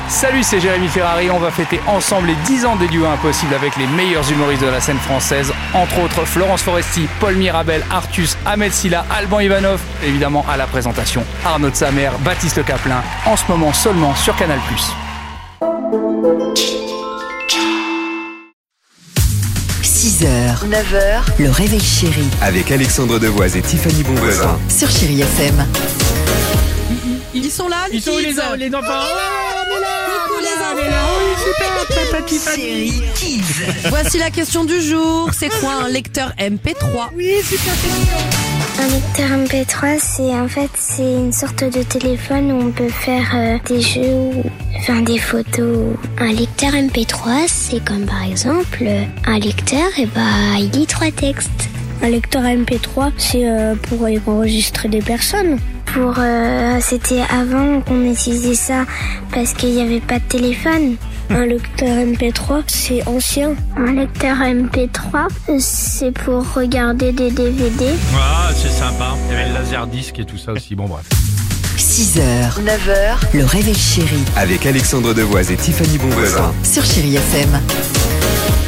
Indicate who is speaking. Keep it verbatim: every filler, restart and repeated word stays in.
Speaker 1: Salut, c'est Jérémy Ferrari, on va fêter ensemble les dix ans des duos impossibles avec les meilleurs humoristes de la scène française, entre autres Florence Foresti, Paul Mirabel, Artus, Ahmed Silla, Alban Ivanov, évidemment à la présentation Arnaud de Samer, Baptiste Caplin, en ce moment seulement sur Canal plus.
Speaker 2: six heures, neuf heures, le réveil chéri.
Speaker 3: Avec Alexandre Devoise et Tiffany Bonvoisin.
Speaker 2: Sur Chéri F M.
Speaker 4: Ils sont là, les
Speaker 1: Ils sont où les,
Speaker 4: kids.
Speaker 1: les enfants?
Speaker 4: Coucou les enfants.
Speaker 2: Chéri Kids.
Speaker 4: Voici la question du jour. C'est quoi un lecteur M P trois?
Speaker 5: Un lecteur M P trois, c'est en fait c'est une sorte de téléphone où on peut faire euh, des jeux, ou, enfin des photos. Un lecteur M P trois, c'est comme par exemple euh, un lecteur, et bah il lit trois textes. Un lecteur M P trois, c'est euh, pour enregistrer des personnes. Pour euh, c'était avant qu'on utilisait ça parce qu'il n'y avait pas de téléphone. Un lecteur M P trois, c'est ancien. Un lecteur M P trois, c'est pour regarder des D V D.
Speaker 6: Ah, c'est sympa. Il y avait le laserdisc et tout ça aussi. Bon, bref.
Speaker 2: six heures, neuf heures, le réveil chéri.
Speaker 3: Avec Alexandre Devoise et Tiffany Bonvoisin.
Speaker 2: Sur Chéri F M.